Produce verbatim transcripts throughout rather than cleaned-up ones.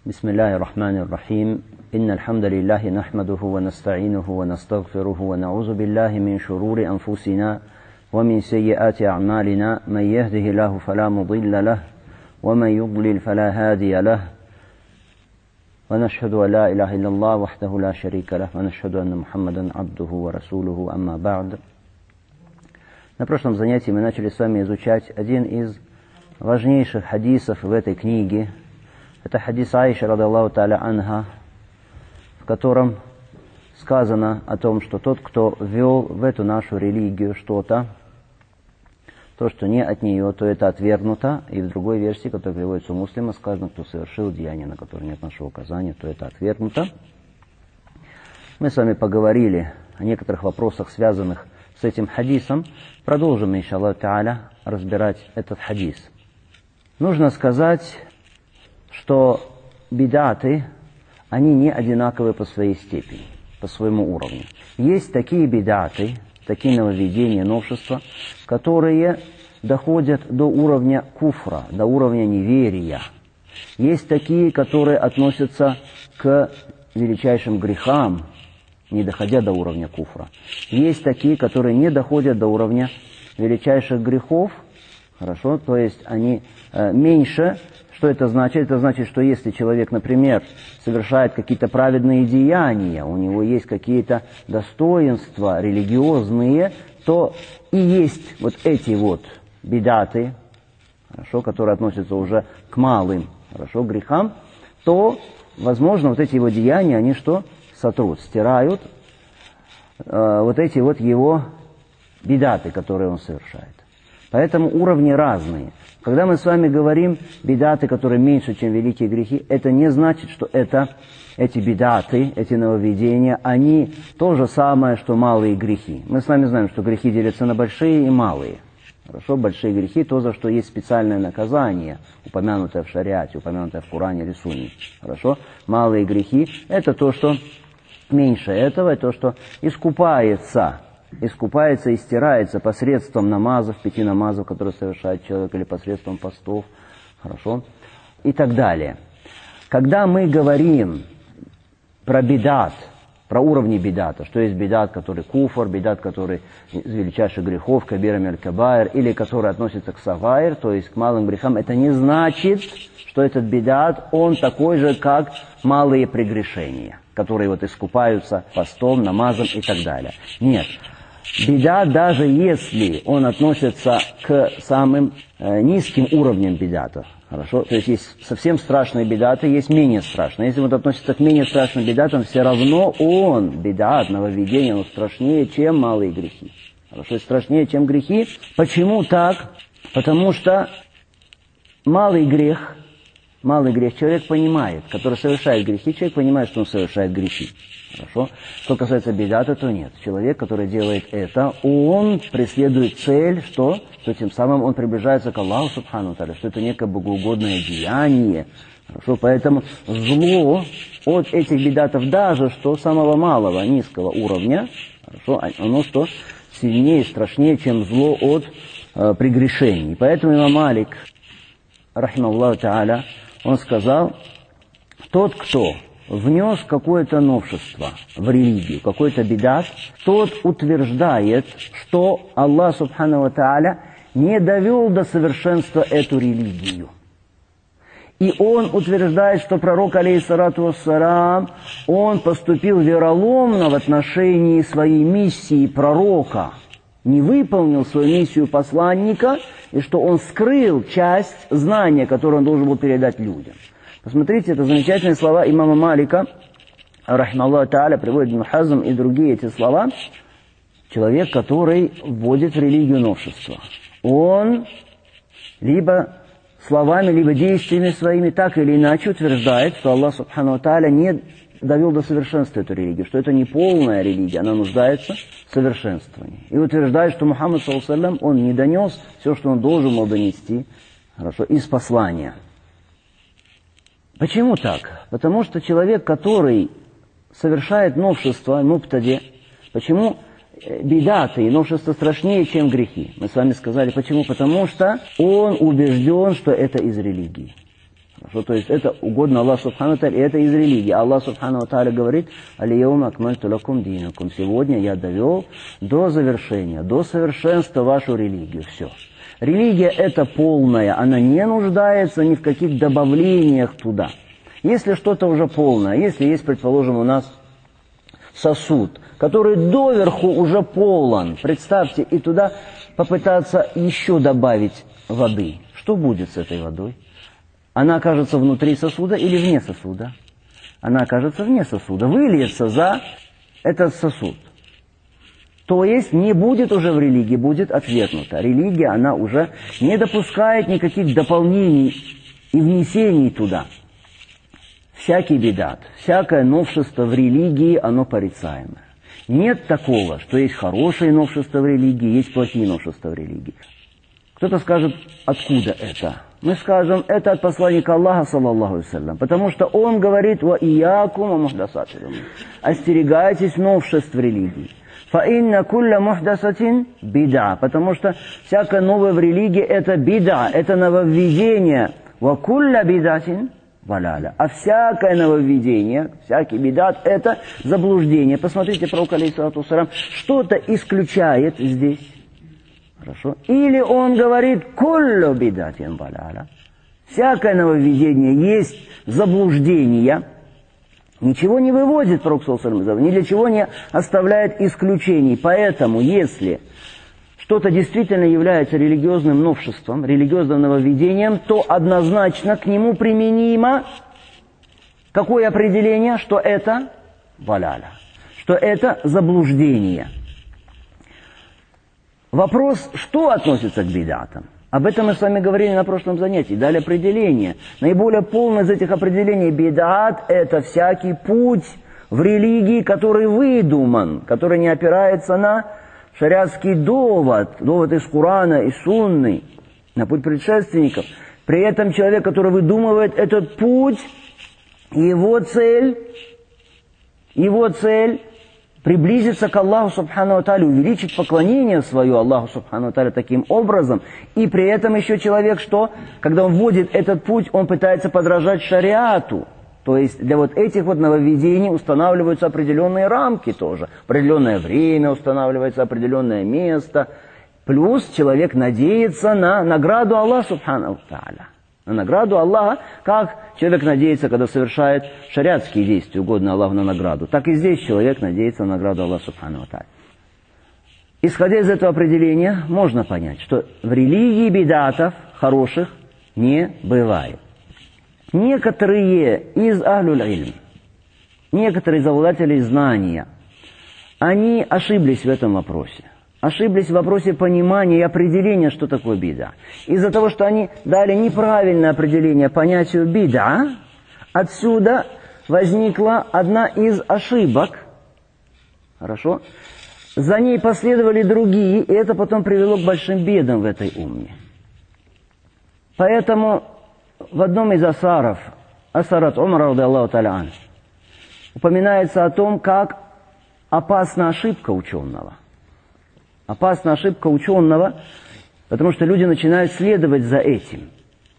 بسم الله الرحمن الرحيم إن الحمد لله نحمده ونستعينه ونستغفره ونعوذ بالله من شرور أنفسنا ومن سيئات أعمالنا من يهده الله فلا مضل له ومن يضلل فلا هادي له ونشهد أن لا إله إلا الله وحده لا شريك له ونشهد أن محمدا عبده ورسوله أما بعد. На прошлом занятии мы начали с вами изучать один из важнейших хадисов в этой книге. Это хадис Аиши, ради Аллаху та'аля анха, в котором сказано о том, что тот, кто ввел в эту нашу религию что-то, то, что не от нее, то это отвергнуто. И в другой версии, которая приводится у муслима, сказано, кто совершил деяние, на которое нет нашего указания, то это отвергнуто. Мы с вами поговорили о некоторых вопросах, связанных с этим хадисом. Продолжим, иншаллаху та'аля, разбирать этот хадис. Нужно сказать, что бидаты, они не одинаковы по своей степени, по своему уровню. Есть такие бидаты, такие нововведения, новшества, которые доходят до уровня куфра, до уровня неверия. Есть такие, которые относятся к величайшим грехам, не доходя до уровня куфра. Есть такие, которые не доходят до уровня величайших грехов, хорошо, то есть они э, меньше. Что это значит? Это значит, что если человек, например, совершает какие-то праведные деяния, у него есть какие-то достоинства религиозные, то и есть вот эти вот бидаты, хорошо, которые относятся уже к малым, хорошо, грехам, то, возможно, вот эти его деяния, они что? Сотрут, стирают э, вот эти вот его бидаты, которые он совершает. Поэтому уровни разные. Когда мы с вами говорим бидаты, которые меньше, чем великие грехи, это не значит, что это, эти бидаты, эти нововведения, они то же самое, что малые грехи. Мы с вами знаем, что грехи делятся на большие и малые. Хорошо, большие грехи, то, за что есть специальное наказание, упомянутое в шариате, упомянутое в Коране или Сунне. Хорошо, малые грехи, это то, что меньше этого, то, что искупается. искупается и стирается посредством намазов, пяти намазов, которые совершает человек, или посредством постов, хорошо, и так далее. Когда мы говорим про бидат, про уровни бидата, что есть бидат, который куфр, бидат, который из величайших грехов, кабир аль-кабаир, или который относится к сагаир, то есть к малым грехам, это не значит, что этот бидат, он такой же, как малые прегрешения, которые вот искупаются постом, намазом и так далее. Нет. Бидат, даже если он относится к самым э, низким уровням бидатов, хорошо, то есть есть совсем страшные бидаты, есть менее страшные. Если он относится к менее страшным бидатам, все равно он, бидат, нововведение, он страшнее, чем малые грехи. Хорошо, страшнее, чем грехи. Почему так? Потому что малый грех, малый грех человек понимает, который совершает грехи, человек понимает, что он совершает грехи. Хорошо? Что касается бидата, то нет. Человек, который делает это, он преследует цель, что, что тем самым он приближается к Аллаху Субхану Тааля, что это некое богоугодное деяние. Хорошо? Поэтому зло от этих бидатов, даже что самого малого, низкого уровня, хорошо, оно что сильнее, страшнее, чем зло от э, прегрешений. Поэтому имам Малик, рахимахуллаху тааля, он сказал, тот, кто внес какое-то новшество в религию, какой-то бидат, тот утверждает, что Аллах Субхану ва Тааля не довел до совершенства эту религию. И он утверждает, что пророк, алейхиссалату вассалам, он поступил вероломно в отношении своей миссии пророка, не выполнил свою миссию посланника, и что он скрыл часть знания, которое он должен был передать людям. Посмотрите, это замечательные слова имама Малика, рахимахуллаху тааля, приводит Ибн Хазм и другие эти слова. Человек, который вводит в религию новшества, он либо словами, либо действиями своими так или иначе утверждает, что Аллах Субхану ва Тааля не довел до совершенства эту религию, что это не полная религия, она нуждается в совершенствовании. И утверждает, что Мухаммад, саллаллаху алейхи ва саллям, он не донес все, что он должен был донести, хорошо, из послания. Почему так? Потому что человек, который совершает новшество, мубтади, почему бидаты и новшества страшнее, чем грехи? Мы с вами сказали, почему? Потому что он убежден, что это из религии. Хорошо, то есть это угодно Аллаху Субхану ва Тааля, и это из религии. Аллах Субхану ва Тааля говорит: «Аль-яума акмальту лакум динакум». Сегодня я довел до завершения, до совершенства вашу религию. Все. Религия это полная, она не нуждается ни в каких добавлениях туда. Если что-то уже полное, если есть, предположим, у нас сосуд, который доверху уже полон, представьте, и туда попытаться еще добавить воды, что будет с этой водой? Она окажется внутри сосуда или вне сосуда? Она окажется вне сосуда, выльется за этот сосуд. То есть не будет уже в религии, будет отвергнута. Религия, она уже не допускает никаких дополнений и внесений туда. Всякий бидат, всякое новшество в религии, оно порицаемое. Нет такого, что есть хорошие новшества в религии, есть плохие новшества в религии. Кто-то скажет, откуда это? Мы скажем, это от посланника Аллаха, саллаллаху алейхи ва саллям, потому что он говорит: «Ва иякум ва мухдасатил умур». Остерегайтесь новшеств в религии. «Фа инна кулля мухдасатин бида», потому что всякое новое в религии это бида, это нововведение. «Ва кулля бидатин валяля». А всякое нововведение, всякий бидат это заблуждение. Посмотрите, пророк алейхиссалату вассалям что-то исключает здесь. Хорошо. Или он говорит: «Куллю бидатин валяля». Всякое нововведение есть заблуждение. Ничего не выводит пророк саллаллаху алейхи ва саллям, ни для чего не оставляет исключений. Поэтому, если что-то действительно является религиозным новшеством, религиозным нововведением, то однозначно к нему применимо какое определение? Что это валяля, что это заблуждение. Вопрос, что относится к бидатам? Об этом мы с вами говорили на прошлом занятии, дали определение. Наиболее полное из этих определений: бидат – это всякий путь в религии, который выдуман, который не опирается на шариатский довод, довод из Корана и Сунны, на путь предшественников. При этом человек, который выдумывает этот путь, его цель, его цель приблизиться к Аллаху Субхану ва Тааля, увеличить поклонение свое Аллаху Субхану ва Тааля таким образом. И при этом еще человек, что, когда он вводит этот путь, он пытается подражать шариату. То есть для вот этих вот нововведений устанавливаются определенные рамки тоже. Определенное время устанавливается, определенное место. Плюс человек надеется на награду Аллаха Субхану ва Тааля. На награду Аллаха, как человек надеется, когда совершает шариатские действия, угодно Аллаху на награду, так и здесь человек надеется на награду Аллаха Субхану ва Тааля. Исходя из этого определения, можно понять, что в религии бидатов хороших не бывает. Некоторые из ахлюль илм, некоторые из обладателей знания, они ошиблись в этом вопросе. Ошиблись в вопросе понимания и определения, что такое бида. Из-за того, что они дали неправильное определение понятию бида, отсюда возникла одна из ошибок. Хорошо? За ней последовали другие, и это потом привело к большим бедам в этой умме. Поэтому в одном из асаров, асарат Умара радийаллаху та'аля анху, упоминается о том, как опасна ошибка ученого. Опасна ошибка ученого, потому что люди начинают следовать за этим.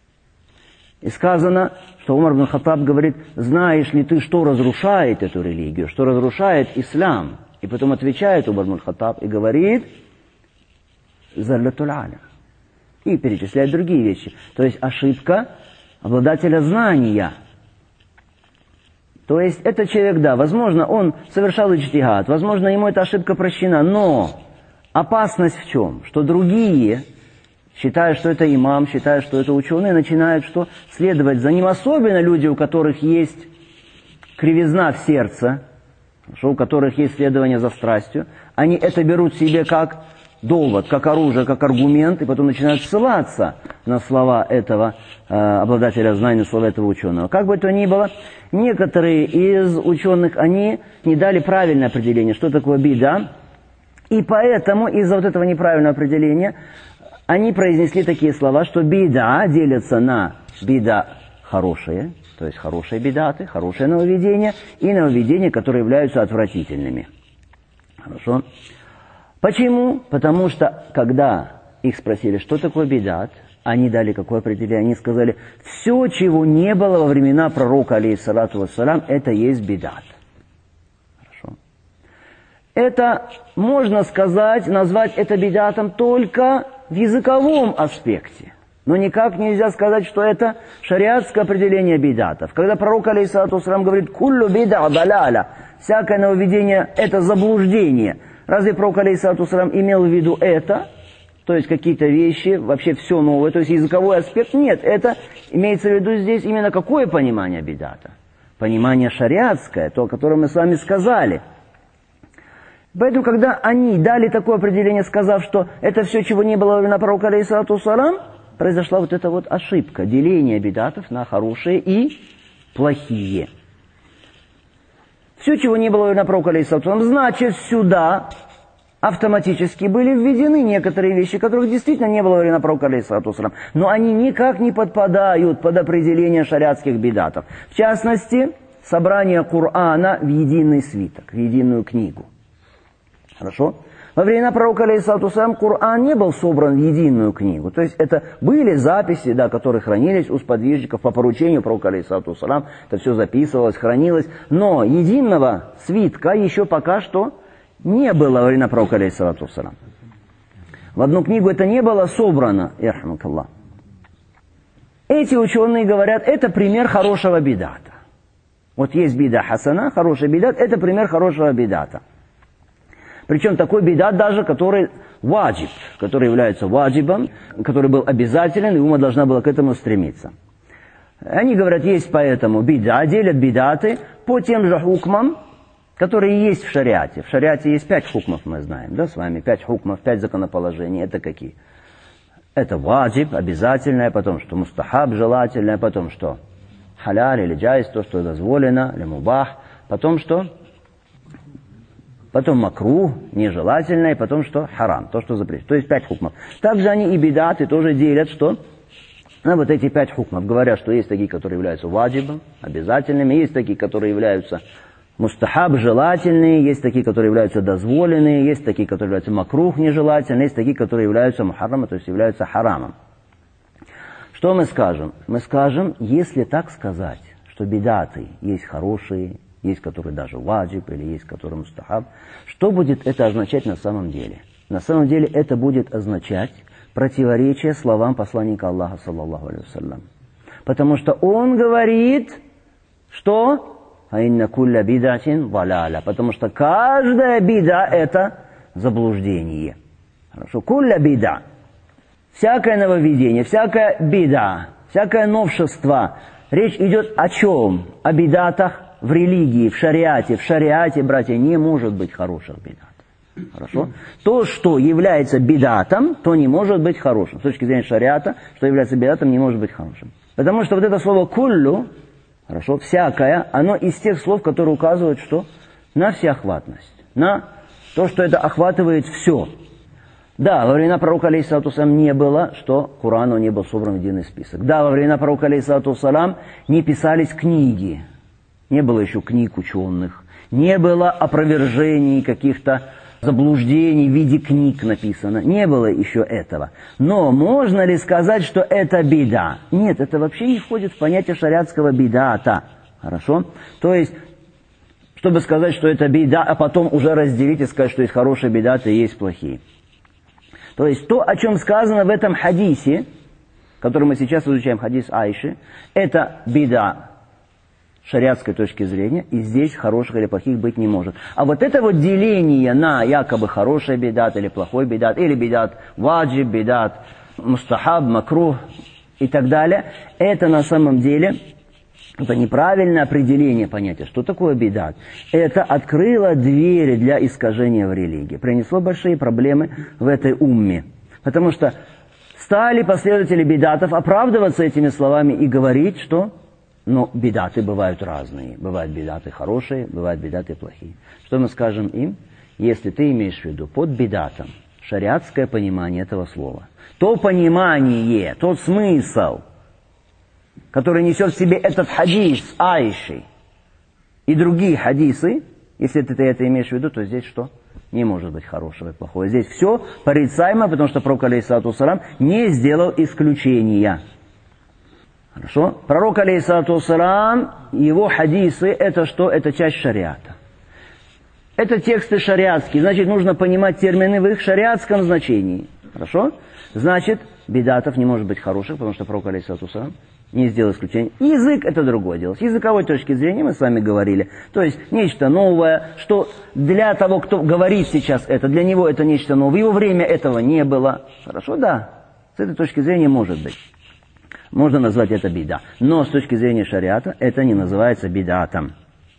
И сказано, что Умар ибн Хаттаб говорит: знаешь ли ты, что разрушает эту религию, что разрушает ислам? И потом отвечает Умар ибн Хаттаб и говорит: заллатуль алям. И перечисляет другие вещи. То есть ошибка обладателя знания. То есть этот человек, да, возможно, он совершал иджтихад, возможно, ему эта ошибка прощена, но опасность в чем? Что другие, считая, что это имам, считая, что это ученые, начинают что? Следовать за ним. Особенно люди, у которых есть кривизна в сердце, у которых есть следование за страстью, они это берут себе как довод, как оружие, как аргумент, и потом начинают ссылаться на слова этого э, обладателя знаний, на слова этого ученого. Как бы то ни было, некоторые из ученых, они не дали правильное определение, что такое бида, и поэтому из-за вот этого неправильного определения они произнесли такие слова, что бида делится на бида хорошие, то есть хорошие бидаты, хорошее нововведение, и нововведения, которые являются отвратительными. Хорошо? Почему? Потому что, когда их спросили, что такое бидат, Они дали какое определение? Они сказали, все, чего не было во времена пророка, алейхиссалату вассалям, это есть бидат. Хорошо. Это, можно сказать, назвать это бидатом только в языковом аспекте. Но никак нельзя сказать, что это шариатское определение бидатов. Когда пророк, алейхиссалату вассалям, говорит «куллю бида далаля», всякое нововведение – это заблуждение. Разве пророк, алейхиссалату вассалям, имел в виду это? То есть какие-то вещи, вообще все новое, то есть языковой аспект? Нет, это имеется в виду здесь именно какое понимание бидата? Понимание шариатское, то, о котором мы с вами сказали. Поэтому, когда они дали такое определение, сказав, что это все, чего не было во времена пророка, алейхиссалату вассалям, произошла вот эта вот ошибка, деление бидатов на хорошие и плохие. Все, чего не было во времена пророка, алейхиссалату вассалям, значит, сюда автоматически были введены некоторые вещи, которых действительно не было во времена пророка, алейхиссалату вассалям, но они никак не подпадают под определение шариатских бидатов. В частности, собрание Корана в единый свиток, в единую книгу. Хорошо? Во времена пророка, алейхиссалату вассалям, Коран не был собран в единую книгу. То есть это были записи, да, которые хранились у сподвижников по поручению пророка, алейхиссалату вассалям. Это все записывалось, хранилось. Но единого свитка еще пока что не было во времена пророка, алейхиссалату вассалям. В одну книгу это не было собрано. Ярхамакаллах. Эти ученые говорят, это пример хорошего бидата. Вот есть бида хасана, хороший бидат, это пример хорошего бидата. Причем такой бидат даже, который ваджиб, который является ваджибом, который был обязателен, и ума должна была к этому стремиться. Они говорят, есть поэтому бида, делят бидаты по тем же хукмам, которые есть в шариате. В шариате есть пять хукмов, мы знаем, да, с вами, пять хукмов, пять законоположений. Это какие? Это ваджиб, обязательное, потом что мустахаб, желательное, потом что халяль или джайз, то, что дозволено, или мубах, потом что? Потом макрух, нежелательное, и потом что? Харам, то, что запрещено. То есть пять хукмов. Также они и бидаты тоже делят, что на вот эти пять хукмов. Говорят, что есть такие, которые являются ваджибом, обязательными, есть такие, которые являются мустахаб, желательные, есть такие, которые являются дозволенные, есть такие, которые являются макрух, нежелательные, есть такие, которые являются мухаррамом, то есть являются харамом. Что мы скажем? Мы скажем, если так сказать, что бидаты есть хорошие, есть которые даже ваджиб, или есть которые мустахаб, что будет это означать на самом деле? На самом деле это будет означать противоречие словам посланника Аллаха, саллаллаху алейхи вассалям. Потому что он говорит, что «Аинна кулля бидатин валяля», потому что каждая бида – это заблуждение. Хорошо, кулля бида. Всякое нововведение, всякая бида, всякое новшество. Речь идет о чем? О бидатах в религии, в шариате. В шариате, братья, не может быть хороших бидатов. Хорошо? То, что является бидатом, то не может быть хорошим. С точки зрения шариата, что является бидатом, не может быть хорошим. Потому что вот это слово «куллю», хорошо, «всякое», оно из тех слов, которые указывают, что на всеохватность, на то, что это охватывает все. Да, во времена пророка, алейхиссалату вассалям, не было, что Корану не был собран в единый список. Да, во времена пророка, алейхиссалату вассалям, не писались книги. Не было еще книг ученых, не было опровержений каких-то заблуждений в виде книг написано, не было еще этого. Но можно ли сказать, что это бида? Нет, это вообще не входит в понятие шариатского бидата. Хорошо? То есть, чтобы сказать, что это бида, а потом уже разделить и сказать, что есть хорошие бидаты и есть плохие. То есть, то, о чем сказано в этом хадисе, который мы сейчас изучаем, хадис Айши, это бида шариатской точки зрения, и здесь хороших или плохих быть не может. А вот это вот деление на якобы хороший бидат или плохой бидат, или бидат ваджиб, бидат мустахаб, макрух и так далее, это на самом деле это неправильное определение понятия. Что такое бидат? Это открыло двери для искажения в религии, принесло большие проблемы в этой умме. Потому что стали последователи бидатов оправдываться этими словами и говорить, что но бидаты бывают разные. Бывают бидаты хорошие, бывают бидаты плохие. Что мы скажем им? Если ты имеешь в виду под бидатом шариатское понимание этого слова, то понимание, тот смысл, который несет в себе этот хадис Айши и другие хадисы, Если ты это имеешь в виду, то здесь что? Не может быть хорошего и плохого. Здесь все порицаемо, потому что пророк, алейхиссалату вассалам, не сделал исключения. Хорошо? Пророк, алейхиссалату вассалам, его хадисы, это что? Это часть шариата. Это тексты шариатские, значит, нужно понимать термины в их шариатском значении. Хорошо? Значит, бидатов не может быть хороших, потому что пророк, алейхиссалату вассалам, не сделал исключения. Язык — это другое дело. С языковой точки зрения мы с вами говорили. То есть, нечто новое, что для того, кто говорит сейчас это, для него это нечто новое. В его время этого не было. Хорошо? Да. С этой точки зрения может быть. Можно назвать это бида. Но с точки зрения шариата это не называется бидатом.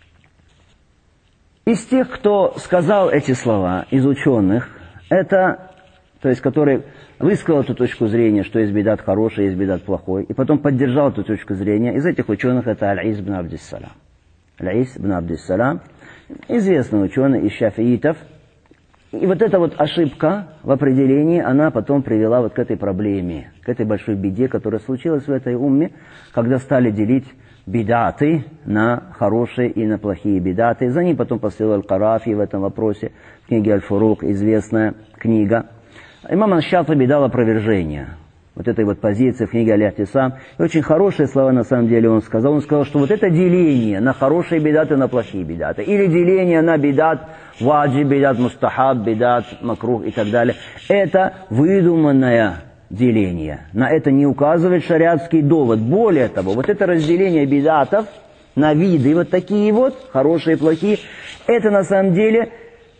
Из тех, кто сказал эти слова, из ученых, это, то есть, которые высказал эту точку зрения, что есть бидат хороший, есть бидат плохой, и потом поддержал эту точку зрения, из этих ученых это Аль-Ис ибн Абдиссалам. Аль-Ис ибн Абдиссалам, известный ученый из шафиитов. И вот эта вот ошибка в определении, она потом привела вот к этой проблеме, к этой большой беде, которая случилась в этой умме, когда стали делить бидаты на хорошие и на плохие бидаты. За ним потом последовал Аль-Карафи в этом вопросе, в книге Аль-Фурук, известная книга. Имам Аш-Шатиби дал опровержение вот этой вот позиции в книге Аль-Ихтисам. И очень хорошие слова на самом деле он сказал. Он сказал, что вот это деление на хорошие бидаты и на плохие бидаты, или деление на бидат ваджиб, бидат мустахаб, бидат макрух и так далее, это выдуманное деление. На это не указывает шариатский довод. Более того, вот это разделение бидатов на виды, вот такие вот, хорошие и плохие, это на самом деле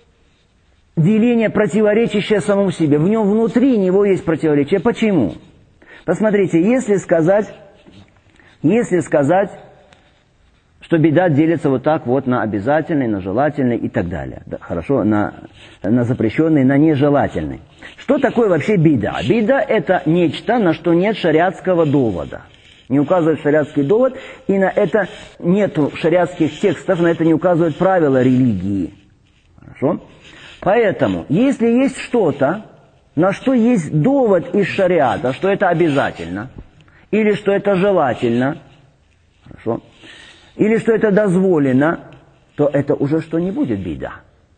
деление, противоречащее самому себе. В нем внутри него есть противоречие. Почему? Посмотрите, если сказать, если сказать, что бидат делится вот так вот на обязательный, на желательный и так далее. Да, хорошо, на, на запрещенный, на нежелательный. Что такое вообще бида? Бида — это нечто, на что нет шариатского довода. Не указывает шариатский довод, и на это нет шариатских текстов, на это не указывают правила религии. Хорошо? Поэтому, если есть что-то, на что есть довод из шариата, что это обязательно, или что это желательно, хорошо, или что это дозволено, то это уже что не будет бида.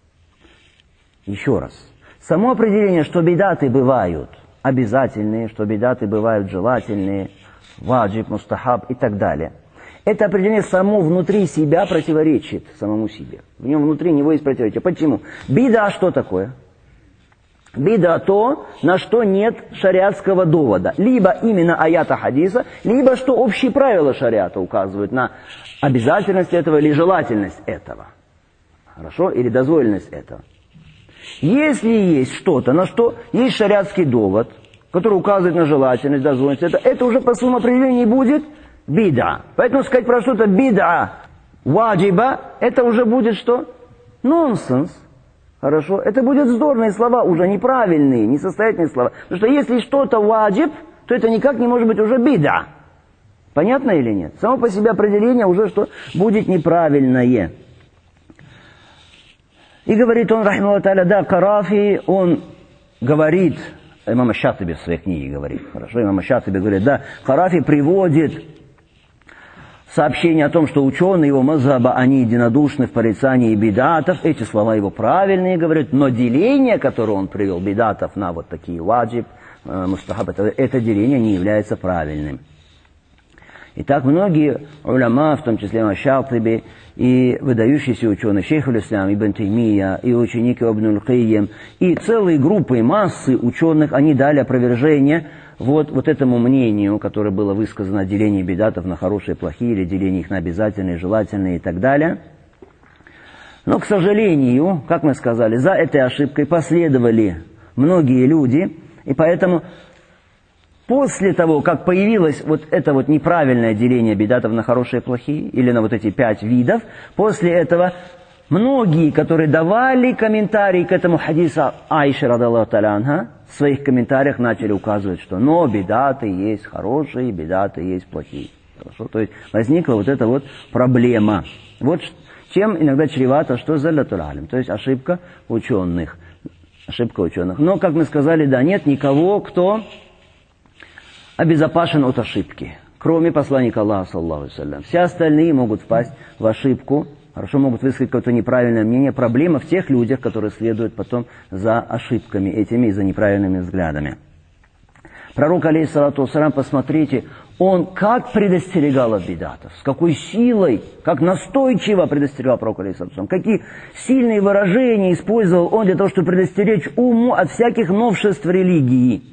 Еще раз. Само определение, что бидаты бывают обязательные, что бидаты бывают желательные, ваджиб, мустахаб и так далее, это определение само внутри себя противоречит самому себе. В нем внутри него есть противоречие. Почему? Бида что такое? Бида то, на что нет шариатского довода. Либо именно аята хадиса, либо что общие правила шариата указывают на обязательность этого или желательность этого. Хорошо? Или дозволенность этого. Если есть что-то, на что есть шариатский довод, который указывает на желательность, дозволенность, это, это уже по своему определению будет бида. Поэтому сказать про что-то бида, ваджиба, это уже будет что? Нонсенс. Хорошо? Это будут вздорные слова, уже неправильные, несостоятельные слова. Потому что если что-то ваджиб, то это никак не может быть уже бида. Понятно или нет? Само по себе определение уже что будет неправильное. И говорит он, рахимахуллаху та'аля, да, Карафи, он говорит, имам Аш-Шатиби в своей книге говорит, хорошо, имам Аш-Шатиби говорит, да, Карафи приводит сообщение о том, что ученые его мазхаба, они единодушны в порицании бидатов. Эти слова его правильные, говорят, но деление, которое он привел, бидатов на вот такие ваджиб, мустахаб, это, это деление не является правильным. Итак, многие уляма, в том числе Аш-Шатиби, и выдающиеся ученые, шейх аль-Ислам, Ибн Таймия, и ученики Ибн аль-Каййим, и целые группы, массы ученых, они дали опровержение вот, вот этому мнению, которое было высказано о делении бидатов на хорошие и плохие, или делении их на обязательные, желательные и так далее. Но, к сожалению, как мы сказали, за этой ошибкой последовали многие люди, и поэтому после того, как появилось вот это вот неправильное деление бидатов на хорошие и плохие, или на вот эти пять видов, после этого многие, которые давали комментарии к этому хадису Аиши, радаллаху та'аля анха, в своих комментариях начали указывать, что но бидаты есть хорошие, бидаты есть плохие. Хорошо? То есть возникла вот эта вот проблема. Вот чем иногда чревато, что заллатуль алим, то есть ошибка ученых. Ошибка ученых. Но, как мы сказали, да, нет никого, кто обезопасен от ошибки, кроме посланника Аллаха, саллаллаху алейхи ва саллям. Все остальные могут впасть в ошибку хорошо, могут высказать какое-то неправильное мнение. Проблема в тех людях, которые следуют потом за ошибками этими и за неправильными взглядами. Пророк, алейхиссалату вассалям, посмотрите, он как предостерегал от бидатов, с какой силой, как настойчиво предостерегал пророк, алейхиссалату вассалям, какие сильные выражения использовал он для того, чтобы предостеречь уму от всяких новшеств религии.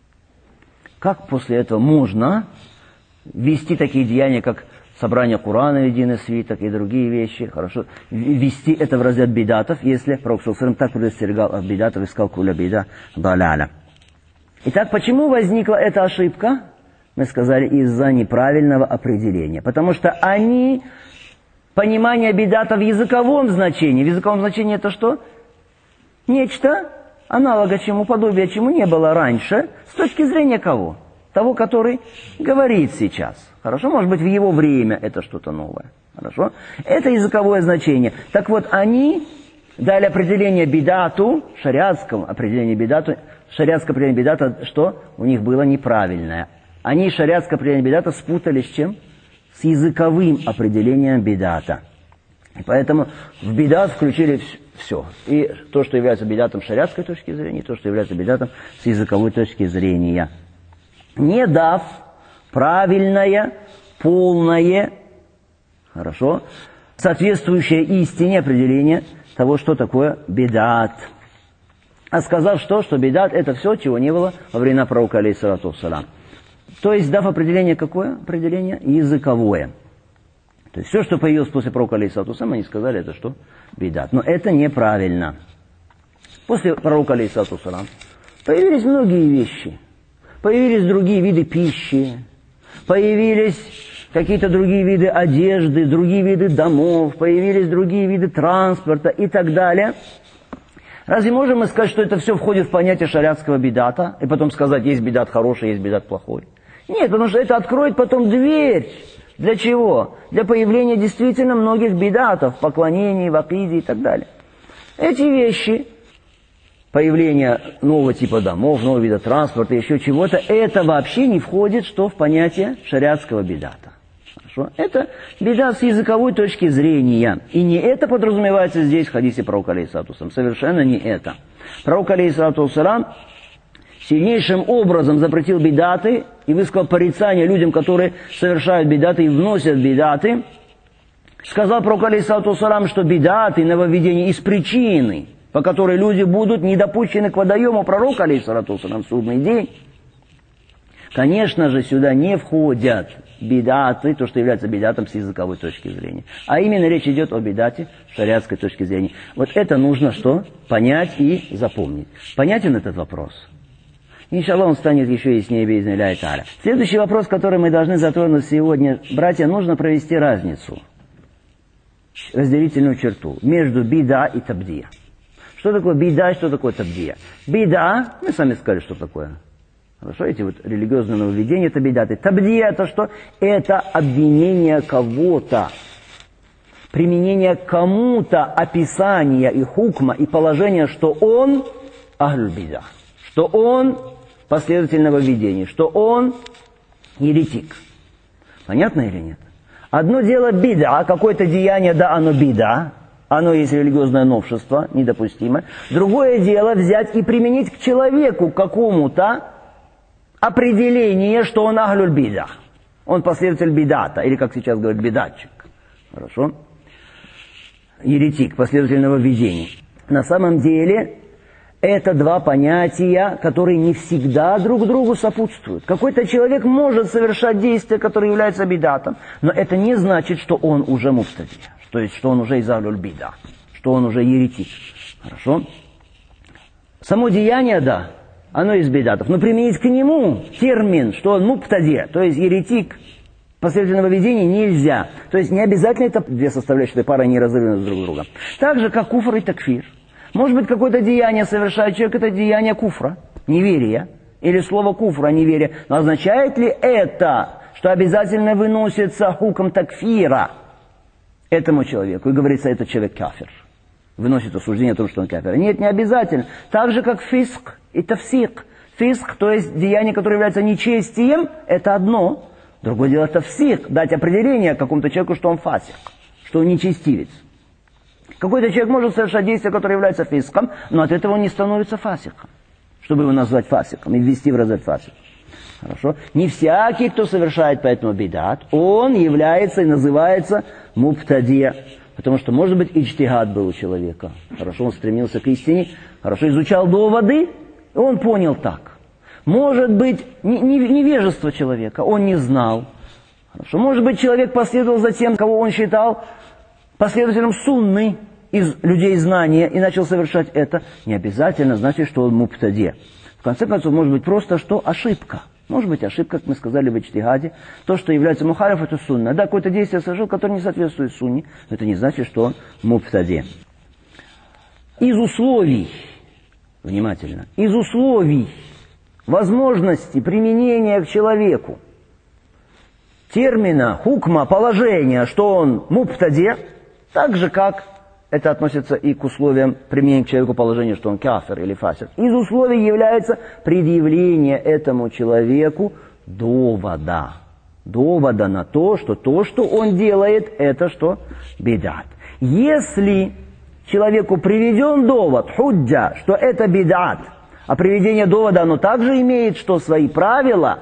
Как после этого можно вести такие деяния, как собрание Корана в единый свиток и другие вещи, хорошо, вести это в разряд бидатов, если пророк, саллаллаху алейхи ва саллям, так предостерегал от бидатов и сказал куля бида даляля. Итак, почему возникла эта ошибка? Мы сказали, из-за неправильного определения. Потому что они, понимание бидата в языковом значении, в языковом значении это что? Нечто, аналога чему, подобие чему не было раньше, с точки зрения кого? Того, который говорит сейчас. Хорошо? Может быть, в его время это что-то новое. Хорошо? Это языковое значение. Так вот, они дали определение бидату, шариатскому определению бидату, шариатское определение бидата, что у них было неправильное. Они шариатское определение бидата спутали с чем? С языковым определением бидата. И поэтому в бидат включили все. И то, что является бидатом с шариатской точки зрения, и то, что является бидатом с языковой точки зрения. Не дав правильное, полное, хорошо, соответствующее истине определение того, что такое бидат. А сказав что, что бидат это все, чего не было во времена пророка, алейхиссалату вассалям. То есть, дав определение какое? Определение языковое. То есть, все, что появилось после пророка, алейхиссалату вассалям, они сказали, это что? Бидат. Но это неправильно. После пророка, алейхиссалату вассалям, появились многие вещи. Появились другие виды пищи. Появились какие-то другие виды одежды, другие виды домов. Появились другие виды транспорта и так далее. Разве можем мы сказать, что это все входит в понятие шариатского бидата, и потом сказать, есть бидат хороший, есть бидат плохой? Нет, потому что это откроет потом дверь. Для чего? Для появления действительно многих бидатов, поклонений, в акиде и так далее. Эти вещи, появление нового типа домов, нового вида транспорта, еще чего-то, это вообще не входит что в понятие шариатского бидата. Хорошо? Это бидат с языковой точки зрения. И не это подразумевается здесь в хадисе пророка, алейхиссалату вассалям. Совершенно не это. Пророк, алейхиссалату вассалям, сильнейшим образом запретил бидаты и высказал порицание людям, которые совершают бидаты и вносят бидаты. Сказал пророк, алейхиссалату вассалям, что бидаты, нововведения из причины, по которой люди будут недопущены к водоему пророка, алейхиссалату вассалям, в судный день. Конечно же, сюда не входят бидаты, то, что является бидатом с языковой точки зрения. А именно речь идет о бидате с шариатской точки зрения. Вот это нужно что? Понять и запомнить. Понятен этот вопрос? Иншаллах, он станет еще яснее би'изни-ллахи тааля. Следующий вопрос, который мы должны затронуть сегодня. Братья, нужно провести разницу, разделительную черту между бида и табдия. Что такое бида и что такое табдия? Бида, мы сами сказали, что такое. Хорошо, эти вот религиозные нововведения, это бидаты. Табдия это что? Это обвинение кого-то, применение кому-то описания и хукма, и положения, что он ахль бида, что он последователь нововведений, что он еретик. Понятно или нет? Одно дело бида, какое-то деяние, да, оно бида, оно есть религиозное новшество, недопустимое. Другое дело взять и применить к человеку какому-то определение, что он ахлюль бида. Он последователь бидата, или, как сейчас говорят, бидатчик. Хорошо? Еретик, последователь нововведений. На самом деле, это два понятия, которые не всегда друг другу сопутствуют. Какой-то человек может совершать действия, которые являются бидатом, но это не значит, что он уже муфтади, то есть, что он уже из ахлюль бида, что он уже еретик. Хорошо? Само деяние, да, оно из бидатов. Но применить к нему термин, что он муптади, то есть еретик, последовательного поведения нельзя. То есть не обязательно это две составляющие пары неразрывны друг с другом. Так же, как куфр и такфир. Может быть, какое-то деяние совершает человек, это деяние куфра, неверия. Или слово куфра, неверие. Но означает ли это, что обязательно выносится хуком такфира этому человеку? И говорится, этот человек кафир. Выносит осуждение о том, что он кафир. Нет, не обязательно. Так же, как фиск и тафсик. Фиск, то есть деяние, которое является нечестием, это одно. Другое дело тафсик. Дать определение какому-то человеку, что он фасик, что он нечестивец. Какой-то человек может совершать действие, которое является фиском, но от этого он не становится фасиком, чтобы его назвать фасиком и ввести в разряд фасика. Хорошо? Не всякий, кто совершает поэтому бидат, он является и называется мубтадия. Потому что, может быть, иджтихад был у человека. Хорошо, он стремился к истине, хорошо изучал доводы, и он понял так. Может быть, невежество человека, он не знал. Хорошо, может быть, человек последовал за тем, кого он считал последователем сунны из людей знания, и начал совершать это. Не обязательно значит, что он мубтади. В конце концов, может быть просто, что ошибка. Может быть ошибка, как мы сказали в иджтихаде. То, что является мухалиф, это сунна. Да, какое-то действие совершил, которое не соответствует сунне, но это не значит, что он мубтади. Из условий, внимательно, из условий возможности применения к человеку термина, хукма, положения, что он мубтади, так же, как это относится и к условиям применения к человеку положения, что он кафир или фасик. Из условий является предъявление этому человеку довода. Довода на то, что то, что он делает, это что? Бидат. Если человеку приведен довод, худжа, что это бидат, а приведение довода, оно также имеет что свои правила,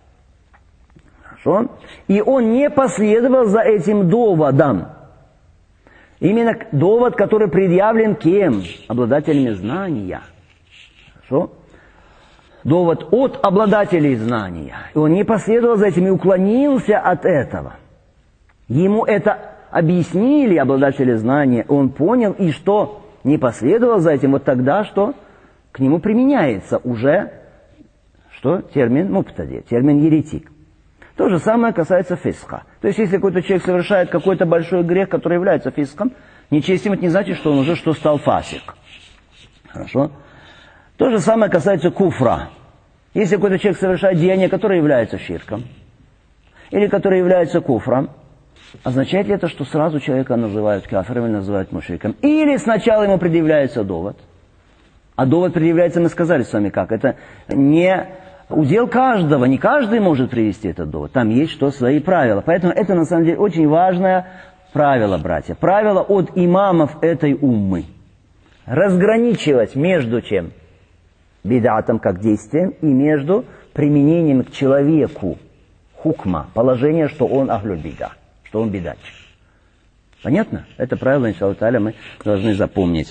хорошо? И он не последовал за этим доводом. Именно довод, который предъявлен кем? Обладателями знания. Хорошо? Довод от обладателей знания. И он не последовал за этим и уклонился от этого. Ему это объяснили обладатели знания, он понял, и что не последовал за этим, вот тогда что? К нему применяется уже что? Термин мубтади, термин еретик. То же самое касается фиска. То есть, если какой-то человек совершает какой-то большой грех, который является фиском, нечестивым, это не значит, что он уже что стал фасик. Хорошо? То же самое касается куфра. Если какой-то человек совершает деяние, которое является ширком, или которое является куфром, означает ли это, что сразу человека называют кафиром или называют мушриком? Или сначала ему предъявляется довод, а довод предъявляется, мы сказали с вами как, это не удел каждого, не каждый может привести этот довод. Там есть что свои правила. Поэтому это на самом деле очень важное правило, братья. Правило от имамов этой уммы. Разграничивать между чем? Бидатом как действием и между применением к человеку хукма, положение, что он ахлюль бида, что он бидатчик. Понятно? Это правило, иншаллах тааля, мы должны запомнить.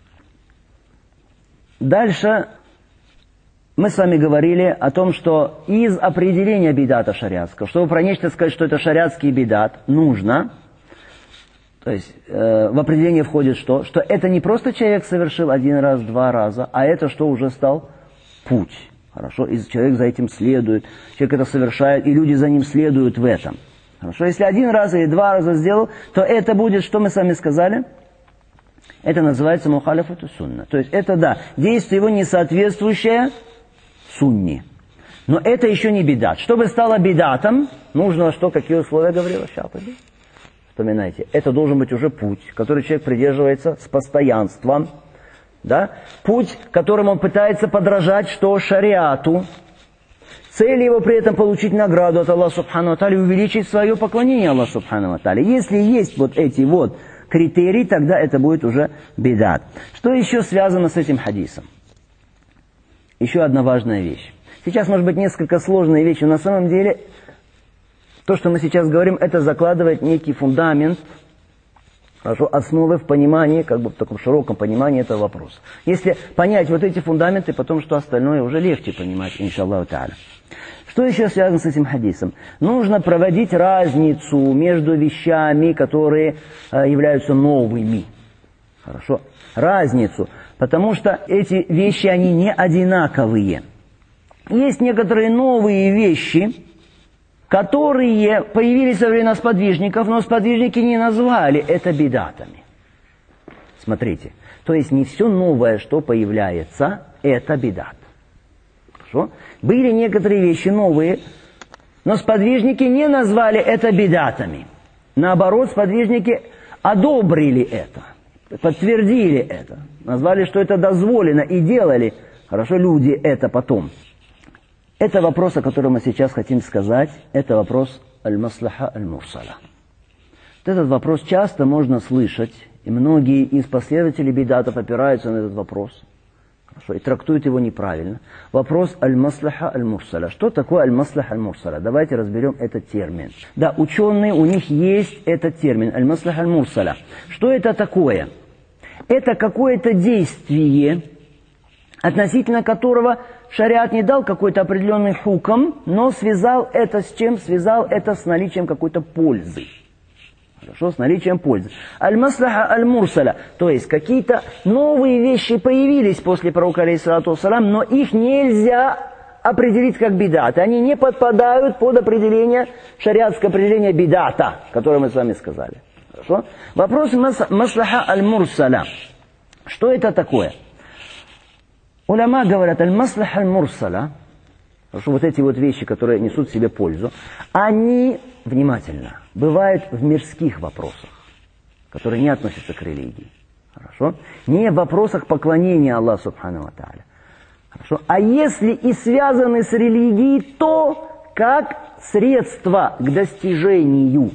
Дальше мы с вами говорили о том, что из определения бидата шариатского, чтобы про нечто сказать, что это шариатский бидат, нужно, то есть э, в определение входит что? Что это не просто человек совершил один раз, два раза, а это что уже стал путь. Хорошо? И человек за этим следует, человек это совершает, и люди за ним следуют в этом. Хорошо? Если один раз или два раза сделал, то это будет, что мы с вами сказали? Это называется мухалифату сунна. То есть это, да, действие его не соответствующее сунни. Но это еще не бидат. Чтобы стало бидатом, нужно что, какие условия говорила Шатаби? Вспоминайте, это должен быть уже путь, который человек придерживается с постоянством. Да? Путь, которым он пытается подражать что? Шариату. Цель его при этом получить награду от Аллаха Субхану ва Тааля и увеличить свое поклонение Аллаху Субхану ва Тааля. Если есть вот эти вот критерии, тогда это будет уже бидат. Что еще связано с этим хадисом? Еще одна важная вещь. Сейчас, может быть, несколько сложные вещи, но на самом деле то, что мы сейчас говорим, это закладывает некий фундамент, хорошо, основы в понимании, как бы в таком широком понимании этого вопроса. Если понять вот эти фундаменты, потом что остальное уже легче понимать, иншаллаху тааля. Что еще связано с этим хадисом? Нужно проводить разницу между вещами, которые э, являются новыми. Хорошо? Разницу. Потому что эти вещи, они не одинаковые. Есть некоторые новые вещи, которые появились во время сподвижников, но сподвижники не назвали это бидатами. Смотрите. То есть не все новое, что появляется, это бидат. Хорошо? Были некоторые вещи новые, но сподвижники не назвали это бидатами. Наоборот, сподвижники одобрили это, подтвердили это, назвали, что это дозволено, и делали, хорошо, люди это потом. Это вопрос, о котором мы сейчас хотим сказать, это вопрос аль-маслаха аль-мурсала. Вот этот вопрос часто можно слышать И многие из последователей бидатов опираются на этот вопрос. Хорошо, и трактуют его неправильно. Вопрос аль-маслаха аль-мурсаля. Что такое аль-маслаха аль-мурсаля? Давайте разберем этот термин. Да, ученые, у них есть этот термин аль-маслаха аль-мурсаля. Что это такое? Это какое-то действие, относительно которого шариат не дал какой-то определенный хукм, но связал это с чем? Связал это с наличием какой-то пользы. Хорошо, с наличием пользы. Аль-маслаха аль-мурсаля, то есть какие-то новые вещи появились после пророка, алейхиссалату вассалам, но их нельзя определить как бидаты. Они не подпадают под определение, шариатское определение бидата, которое мы с вами сказали. Хорошо? Вопрос маслаха аль-мурсаля. Что это такое? Уляма говорят, аль-маслаха аль-мурсаля, что вот эти вот вещи, которые несут в себе пользу, они, внимательно, бывают в мирских вопросах, которые не относятся к религии. Хорошо? Не в вопросах поклонения Аллаху субхану ва тааля. Хорошо? А если и связаны с религией, то как средство к достижению,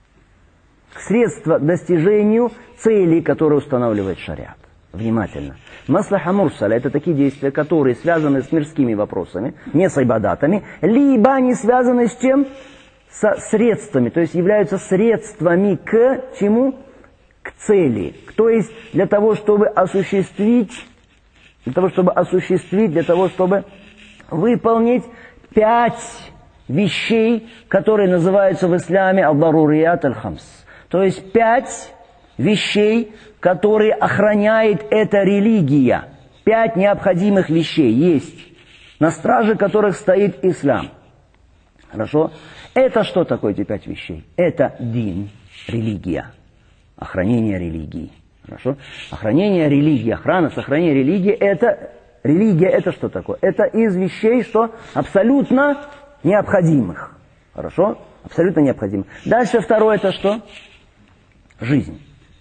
средство к достижению цели, которые устанавливает шариат. Внимательно. Маслаха мурсаля — это такие действия, которые связаны с мирскими вопросами, не с ибадатами, либо они связаны с чем? Со средствами, то есть являются средствами к чему? К цели. То есть для того, чтобы осуществить, для того, чтобы осуществить, для того, чтобы выполнить пять вещей, которые называются в исламе аль-дарурият аль-хамс. То есть пять вещей, которые охраняет эта религия. Пять необходимых вещей есть, на страже которых стоит ислам. Хорошо? Это что такое эти пять вещей? Это дин, религия, охранение религии. Хорошо? Охранение религии, охрана, сохранение религии, это, религия это что такое? Это из вещей, что абсолютно необходимых. Хорошо? Абсолютно необходимых. Дальше второе это что? Жизнь.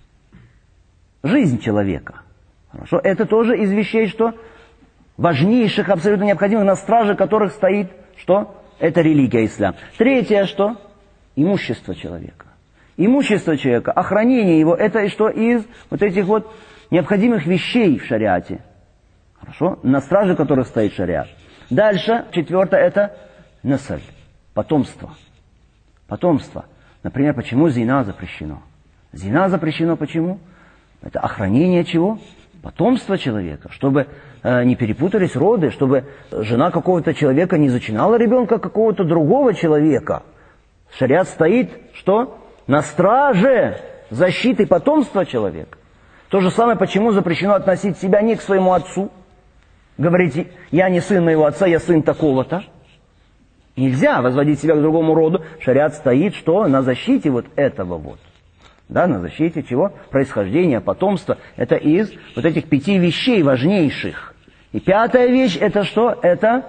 Жизнь человека. Хорошо? Это тоже из вещей, что важнейших, абсолютно необходимых, на страже которых стоит, что? Это религия, ислам. Третье, что? Имущество человека. Имущество человека, охранение его, это что из вот этих вот необходимых вещей в шариате. Хорошо? На страже которых стоит шариат. Дальше, четвертое, это насль, потомство. Потомство. Например, почему зина запрещено? Зина запрещено почему? Это охранение чего? Потомства человека, чтобы э, не перепутались роды, чтобы жена какого-то человека не зачинала ребенка какого-то другого человека. Шариат стоит, что? На страже защиты потомства человека. То же самое, почему запрещено относить себя не к своему отцу. Говорите, я не сын моего отца, я сын такого-то. Нельзя возводить себя к другому роду. Шариат стоит, что? На защите вот этого вот. Да, на защите чего? Происхождения, потомства. Это из вот этих пяти вещей важнейших. И пятая вещь, это что? Это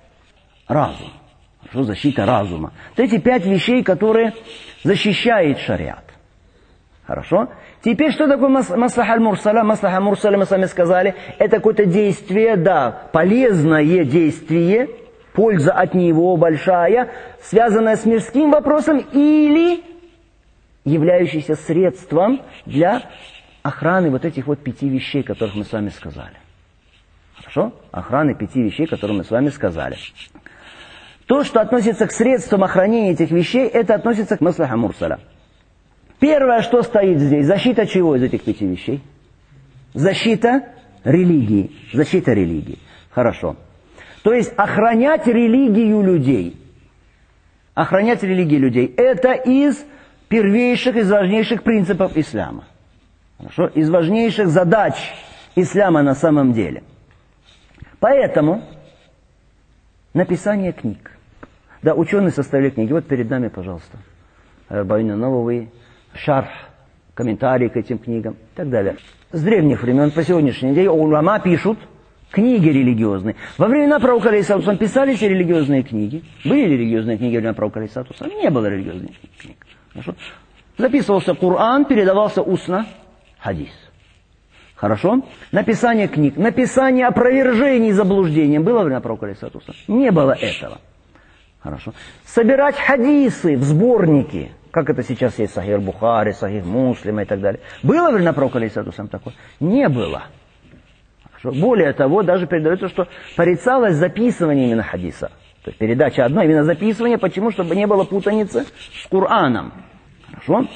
разум. Что защита разума? Вот эти пять вещей, которые защищает шариат. Хорошо? Теперь, что такое маслаха аль-мурсаля? Маслаха аль-мурсаля, мы с вами сказали, это какое-то действие, да, полезное действие, польза от него большая, связанная с мирским вопросом или являющийся средством для охраны вот этих вот пяти вещей, которых мы с вами сказали. Хорошо? Охраны пяти вещей, которые мы с вами сказали. То, что относится к средствам охранения этих вещей, это относится к маслаха мурсаля. Первое, что стоит здесь, защита чего из этих пяти вещей? Защита религии. Защита религии. Хорошо. То есть охранять религию людей. Охранять религию людей. Это из первейших, из важнейших принципов ислама. Хорошо? Из важнейших задач ислама на самом деле. Поэтому написание книг. Да, ученые составили книги. Вот перед нами, пожалуйста. Арбаин Навави, шарх, комментарии к этим книгам и так далее. С древних времен по сегодняшний день уляма пишут книги религиозные. Во времена пророка алейхиссалату вассалам писались религиозные книги. Были религиозные книги во времена пророка алейхиссалату вассалам? Не было религиозных книг. Хорошо? Записывался Коран, передавался устно хадис. Хорошо? Написание книг, написание опровержений заблуждением было во времена пророка алейхиссалату вассалам? Не было этого. Хорошо? Собирать хадисы в сборники, Как это сейчас есть Сахих Бухари, Сахих Муслима и так далее. Было во времена пророка алейхиссалату вассалям такое? Не было. Более того, даже передается, что порицалось записывание именно хадиса. То есть передача одной, именно записывание. Почему? Чтобы не было путаницы с Кораном. Хорошо?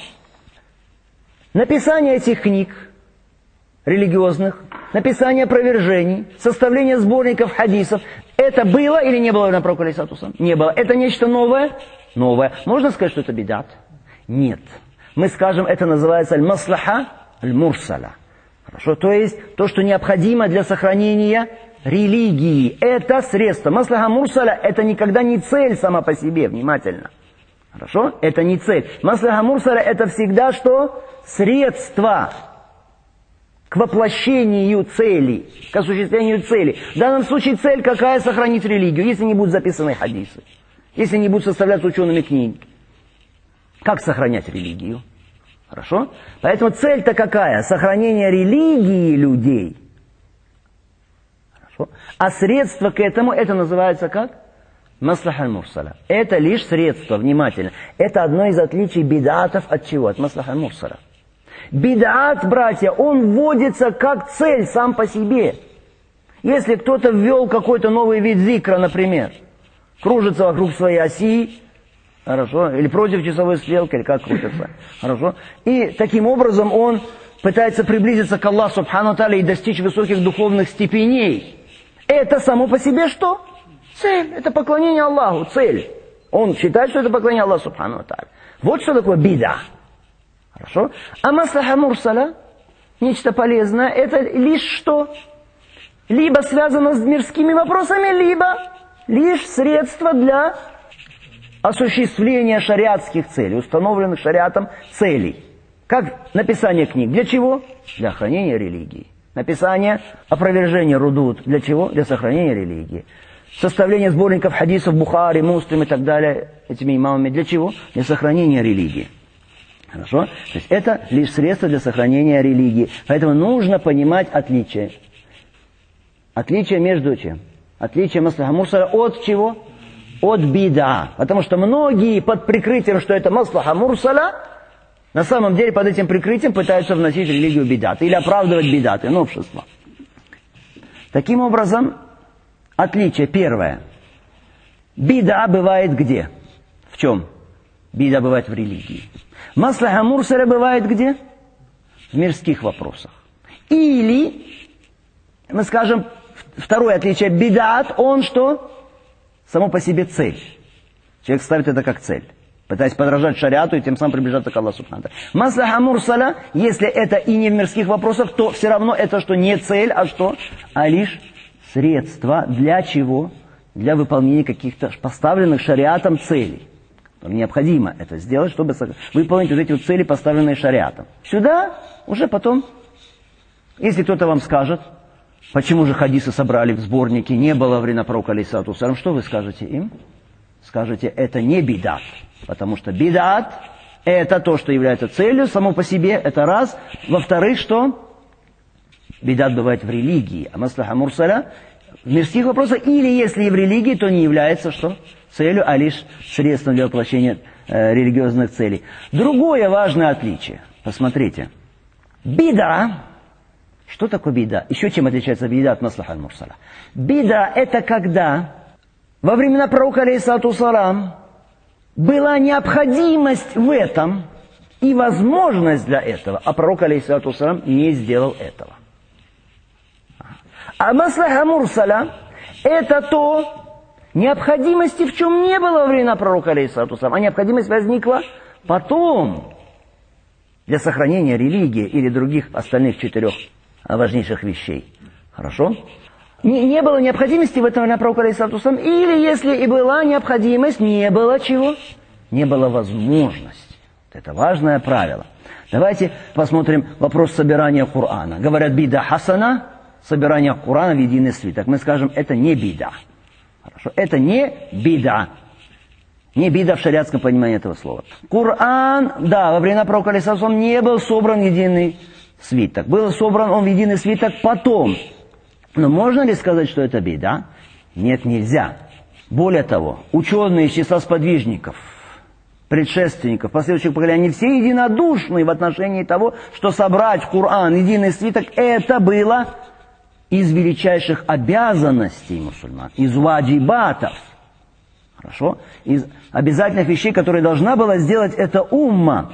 Написание этих книг религиозных, написание опровержений, составление сборников хадисов. Это было или не было во времена пророка алейхиссалату вассалям? Не было. Это нечто новое? Новое. Можно сказать, что это бидат? Нет. Мы скажем, это называется аль-маслаха аль-мурсаля. Хорошо? То есть, то, что необходимо для сохранения религии. Это средство. Маслаха мурсаля – это никогда не цель сама по себе. Внимательно. Хорошо? Это не цель. Маслаха мурсаля – это всегда что? Средство к воплощению цели, к осуществлению цели. В данном случае цель какая? Сохранить религию, если не будут записаны хадисы. Если не будут составляться учеными книги. Как сохранять религию? Хорошо? Поэтому цель-то какая? Сохранение религии людей. Хорошо? А средство к этому, это называется как? Маслаха аль-мурсаля. Это лишь средство, внимательно. Это одно из отличий бидатов от чего? От маслаха аль-мурсаля. Бидат, братья, он вводится как цель сам по себе. Если кто-то ввел какой-то новый вид зикра, например, кружится вокруг своей оси, хорошо, или против часовой стрелки, или как крутится, хорошо, и таким образом он пытается приблизиться к Аллаху субхану тааля и достичь высоких духовных степеней. Это само по себе что? Цель. Это поклонение Аллаху, цель. Он считает, что это поклонение Аллаху субхану тааля. Вот что такое бида. Хорошо? А маслаха мурсаля, нечто полезное, это лишь что? Либо связано с мирскими вопросами, либо лишь средство для осуществления шариатских целей, установленных шариатом целей. Как написание книг. Для чего? Для охранения религии. Написание опровержения рудут. Для чего? Для сохранения религии. Составление сборников хадисов Бухари, Муслим и так далее этими имамами. Для чего? Для сохранения религии. Хорошо? То есть это лишь средство для сохранения религии. Поэтому нужно понимать отличие. Отличие между чем? Отличие маслаха мурсаля от чего? От бида. Потому что многие под прикрытием, что это маслаха мурсаля, на самом деле под этим прикрытием пытаются вносить религию бидат. Или оправдывать бидаты, новшества. Таким образом, отличие первое. Бида бывает где? В чем? Бида бывает в религии. Маслаха мурсаля бывает где? В мирских вопросах. Или, мы скажем, второе отличие, бидат, он что? Само по себе цель. Человек ставит это как цель, пытаясь подражать шариату и тем самым приближаться к Аллаху субхану тааля. Маслаха мурсаля, если это и не в мирских вопросах, то все равно это что? Не цель, а что? А лишь средство. Для чего? Для выполнения каких-то поставленных шариатом целей. Необходимо это сделать, чтобы выполнить вот эти вот цели, поставленные шариатом. Сюда уже потом, если кто-то вам скажет, почему же хадисы собрали в сборнике, не было во время пророка алейхиссалату вассалям, что вы скажете им? Скажете, это не бидат, потому что бидат – это то, что является целью, само по себе, это раз. Во-вторых, что? Бидат бывает в религии, а маслаха мурсаля в мирских вопросах, или если и в религии, то не является что? Целью, а лишь средством для воплощения э, религиозных целей. Другое важное отличие. Посмотрите. Бида. Что такое бида? Еще чем отличается бида от маслаха аль-мурсаля? Бида – это когда во времена пророка алейхиссалату вассалям была необходимость в этом и возможность для этого, а пророк алейхиссалату вассалям не сделал этого. А маслаха мурсаля – это то, необходимости в чем не было во времена пророка алейхиссалату вассалям, а необходимость возникла потом для сохранения религии или других остальных четырех важнейших вещей. Хорошо? Не, не было необходимости в этом во время пророка алейхиссалату вассалям, или если и была необходимость, не было чего? Не было возможности. Это важное правило. Давайте посмотрим вопрос собирания Корана. Говорят, бида хасана, собирание Корана в единый свиток. Мы скажем, это не бида. Хорошо? Это не бида. Не бида в шариатском понимании этого слова. Коран, да, во времена пророка алейхиссалату вассалям не был собран в единый свиток. Был собран он в единый свиток потом. Но можно ли сказать, что это бида? Нет, нельзя. Более того, ученые из числа сподвижников предшественников, последующих поколений, они все единодушны в отношении того, что собрать Коран, единый свиток, это было из величайших обязанностей мусульман, из ваджибатов. Хорошо? Из обязательных вещей, которые должна была сделать эта умма.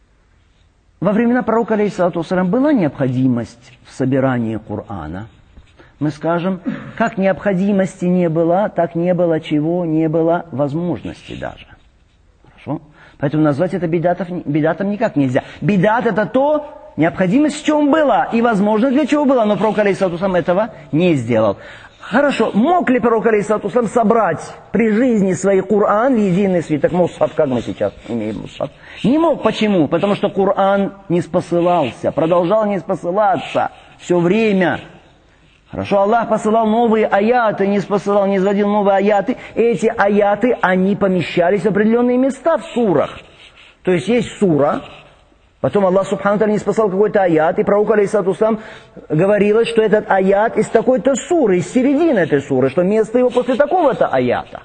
Во времена пророка, алейхиссалату вассалям, была необходимость в собирании Корана. Мы скажем, как необходимости не было, так не было чего, не было возможности даже. Хорошо? Поэтому назвать это бидатов, бидатом никак нельзя. Бидат это то, необходимость в чем была, и возможность для чего была, но пророк, алейхиссалату вассалям, этого не сделал. Хорошо, мог ли пророк, алейхиссалату вассалям, собрать при жизни свой Коран в единый свиток, мусхаф, как мы сейчас имеем мусхаф? Не мог. Почему? Потому что Коран не спосылался, продолжал не спосылаться все время. Хорошо, Аллах посылал новые аяты, не спосылал, не изводил новые аяты. Эти аяты, они помещались в определенные места в сурах. То есть есть сура, потом Аллах субхану тааля не спасал какой-то аят, и пророк, алейхиссалату вассалям, говорилось, что этот аят из такой-то суры, из середины этой суры, что место его после такого-то аята.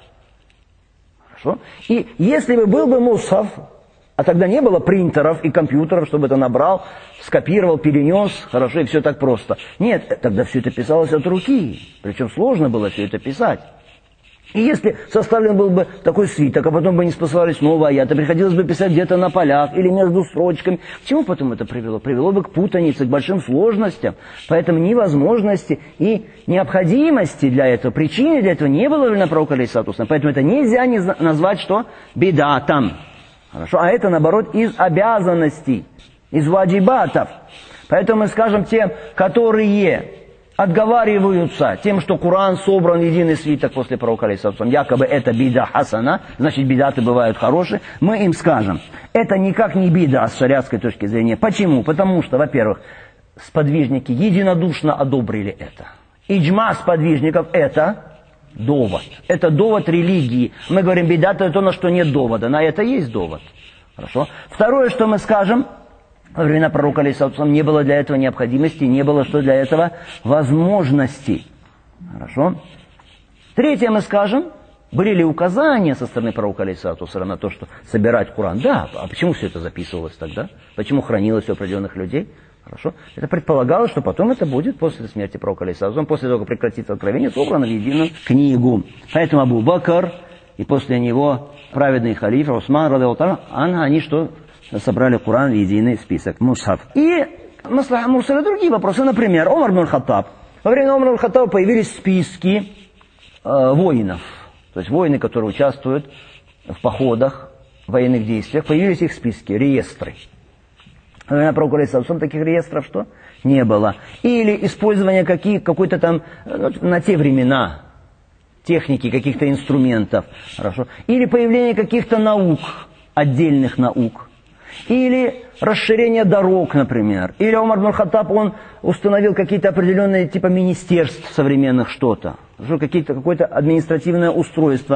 Хорошо? И если бы был бы мусхаф, а тогда не было принтеров и компьютеров, чтобы это набрал, скопировал, перенес, хорошо, и все так просто. Нет, тогда все это писалось от руки, причем сложно было все это писать. И если составлен был бы такой свиток, а потом бы не спасались новые аяты, приходилось бы писать где-то на полях или между строчками, к чему потом это привело? Привело бы к путанице, к большим сложностям. Поэтому ни возможности и необходимости для этого, причины для этого не было на пророка, алейхиссалату вассалям. Поэтому это нельзя не назвать, что бидатом. Хорошо? А это, наоборот, из обязанностей, из ваджибатов. Поэтому мы скажем тем, которые отговариваются тем, что Коран собран в единый свиток после пророка, алейхиссалату вассалям, якобы это бида хасана, значит бидаты бывают хорошие, мы им скажем, это никак не бида с шариатской точки зрения. Почему? Потому что, во-первых, сподвижники единодушно одобрили это. Иджма сподвижников это довод. Это довод религии. Мы говорим, бидат это то, на что нет довода. На это есть довод. Хорошо? Второе, что мы скажем, во времена пророка, алейхиссалату вассалям, не было для этого необходимости, не было что для этого возможности. Хорошо? Третье, мы скажем, были ли указания со стороны пророка, алейхиссалату вассалям, на то, что собирать Коран? Да. А почему все это записывалось тогда? Почему хранилось у определенных людей? Хорошо? Это предполагалось, что потом это будет после смерти пророка, алейхиссалату вассалям, после того, как прекратится откровение, собрано в единую книгу. Поэтому Абу Бакр и после него праведный халиф Усман, радиаллаху анху, они что? Собрали Коран в единый список, мусхаф. И маслаха мурсаля, другие вопросы. Например, Умар ибн аль-Хаттаб. Во время Умара ибн аль-Хаттаба появились списки э, воинов. То есть воины, которые участвуют в походах, в военных действиях. Появились их списки, реестры. Во время пророка, алейхиссалату вассалям, таких реестров что? Не было. Или использование каких, какой-то там, ну, на те времена, техники, каких-то инструментов. Хорошо. Или появление каких-то наук, отдельных наук. Или расширение дорог, например. Или Умар ибн аль-Хаттаб, он установил какие-то определенные типа министерств современных что-то. Какие-то, какое-то административное устройство.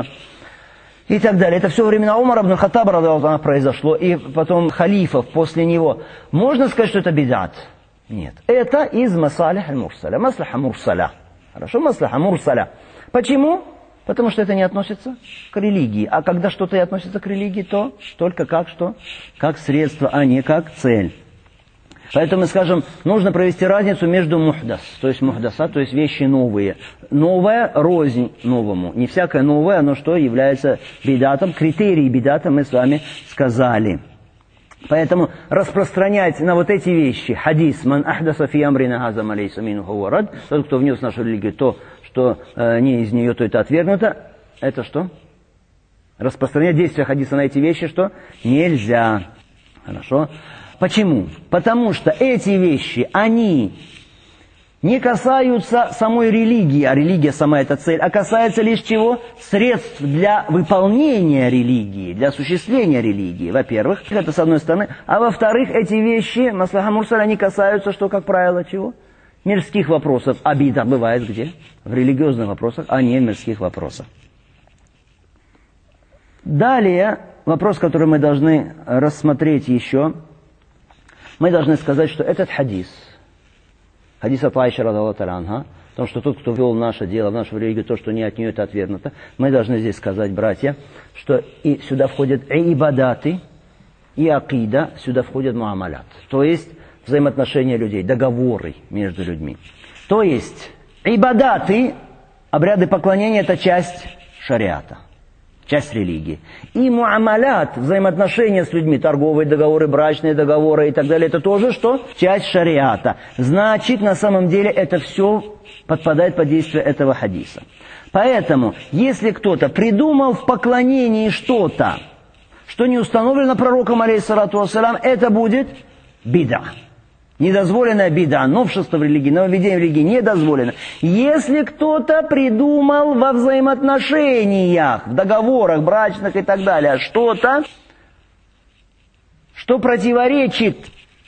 И так далее. Это все во времена Умара ибн аль-Хаттаба, радиаллаху анху, произошло. И потом халифов после него. Можно сказать, что это бидат? Нет. Это из масалих аль-мурсаля. Маслаха мурсаля. Хорошо? Маслаха мурсаля. Почему? Потому что это не относится к религии. А когда что-то и относится к религии, то только как что? Как средство, а не как цель. Поэтому мы скажем, нужно провести разницу между мухдас, то есть мухдаса, то есть вещи новые. Новое рознь новому. Не всякое новое, оно что является бидатом. Критерии бидата мы с вами сказали. Поэтому распространять на вот эти вещи хадис «Ман ахдаса фи амрина хаза ма лейса минху хуа рад», тот, кто внес в нашу религию то, что э, не из нее, то это отвергнуто. Это что? Распространять действия хадиса на эти вещи, что? Нельзя. Хорошо? Почему? Потому что эти вещи, они не касаются самой религии, а религия сама это цель, а касается лишь чего? Средств для выполнения религии, для осуществления религии, во-первых, это с одной стороны, а во-вторых, эти вещи, маслаха мурсаля, они касаются, что, как правило, чего? Мирских вопросов. А бида бывает где? В религиозных вопросах, а не в мирских вопросах. Далее, вопрос, который мы должны рассмотреть еще, мы должны сказать, что этот хадис, Хадис от Айши радхиаллаху та'аля анха, о том, что тот, кто ввел в наше дело, в нашу религию, то, что не от нее, это отвергнуто. Мы должны здесь сказать, братья, что и сюда входят и ибадаты, и акида, сюда входят муамалят. То есть взаимоотношения людей, договоры между людьми. То есть ибадаты, обряды поклонения, это часть шариата, часть религии. И муамалят, взаимоотношения с людьми, торговые договоры, брачные договоры и так далее, это тоже что? Часть шариата. Значит, на самом деле это все подпадает под действие этого хадиса. Поэтому, если кто-то придумал в поклонении что-то, что не установлено пророком, алейхиссалату вассалям, это будет бида. Недозволенная бида, новшество в религии, нововведение в религии недозволено. Если кто-то придумал во взаимоотношениях, в договорах брачных и так далее, что-то, что противоречит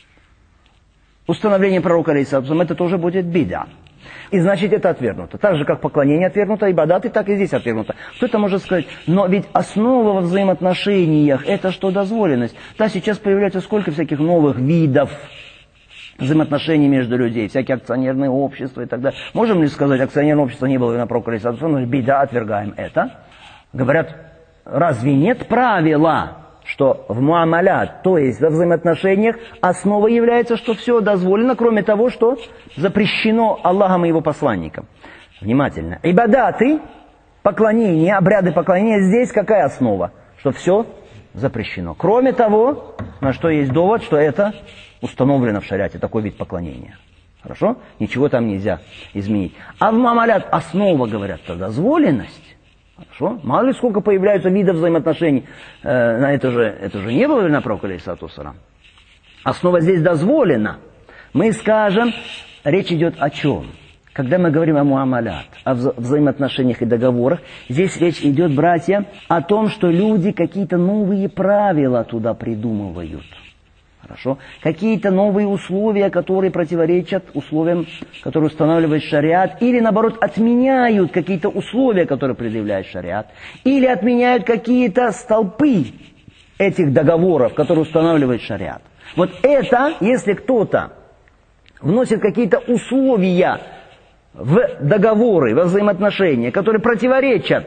установлению пророка, алейхиссалату вассалям, это тоже будет бида. И значит, это отвергнуто. Так же, как поклонение отвергнуто, ибадаты, так и здесь отвергнуто. Кто-то может сказать, но ведь основа во взаимоотношениях, это что дозволенность. Да, сейчас появляется сколько всяких новых видов взаимоотношений между людьми, всякие акционерные общества и так далее. Можем ли сказать, акционерное общество не было на пророка, но бида, отвергаем это? Говорят, разве нет правила, что в муамалят, то есть во взаимоотношениях, основа является, что все дозволено, кроме того, что запрещено Аллахом и его посланником. Внимательно. Ибадаты, поклонение, обряды поклонения, здесь какая основа? Что все запрещено. Кроме того, на что есть довод, что это установлено в шариате, такой вид поклонения. Хорошо? Ничего там нельзя изменить. А в муамалят основа, говорят, то дозволенность. Хорошо? Мало ли сколько появляются видов взаимоотношений. Э, это, же, это же не было на пророка, алейхиссалату вассалям. Основа здесь дозволена. Мы скажем, речь идет о чем? Когда мы говорим о муамалят, о вза- взаимоотношениях и договорах, здесь речь идет, братья, о том, что люди какие-то новые правила туда придумывают. Хорошо? Какие-то новые условия, которые противоречат условиям, которые устанавливает шариат, или, наоборот, отменяют какие-то условия, которые предъявляет шариат, или отменяют какие-то столпы этих договоров, которые устанавливает шариат. Вот это, если кто-то вносит какие-то условия в договоры, во взаимоотношения, которые противоречат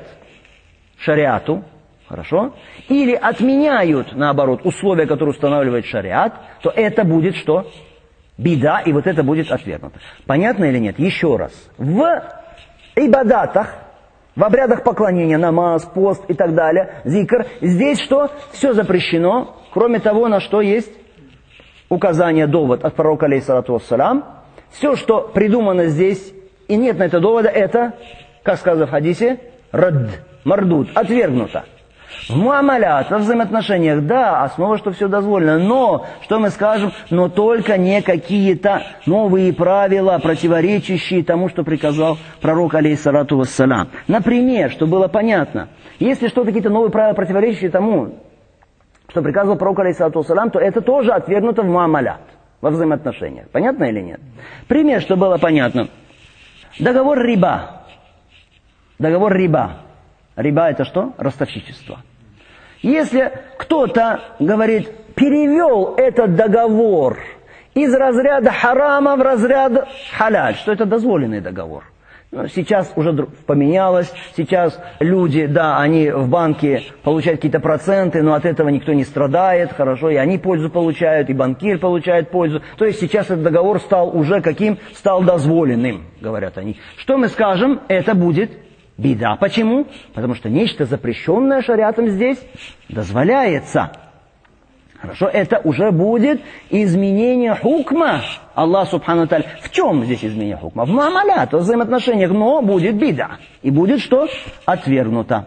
шариату, хорошо? Или отменяют, наоборот, условия, которые устанавливает шариат, то это будет что? Бида, и вот это будет отвергнуто. Понятно или нет? Еще раз. В ибадатах, в обрядах поклонения, намаз, пост и так далее, зикр, здесь что? Все запрещено, кроме того, на что есть указание, довод от пророка, алейхиссалату вассалям. Все, что придумано здесь, и нет на это довода, это, как сказано в хадисе, рад, мардуд, отвергнуто. В муамалят, во взаимоотношениях, да, основа, что все дозволено, но, что мы скажем, но только не какие-то новые правила, противоречащие тому, что приказал пророк, алейхиссалату вассалям. Например, чтобы было понятно, если что-то, какие-то новые правила, противоречащие тому, что приказывал пророк, алейхиссалату вассалям, то это тоже отвергнуто в муамалят, во взаимоотношениях. Понятно или нет? Пример, чтобы было понятно. Договор риба. Договор риба. Риба это что? Ростовщичество. Если кто-то, говорит, перевел этот договор из разряда харама в разряд халяль, что это дозволенный договор. Ну, сейчас уже поменялось, сейчас люди, да, они в банке получают какие-то проценты, но от этого никто не страдает, хорошо, и они пользу получают, и банкир получает пользу. То есть сейчас этот договор стал уже каким? Стал дозволенным, говорят они. Что мы скажем? Это будет бида. Почему? Потому что нечто запрещенное шариатом здесь дозволяется. Хорошо, это уже будет изменение хукма Аллах субхану тааля. В чем здесь изменение хукма? В муамалят, в взаимоотношениях, но будет бида. И будет что? Отвергнуто.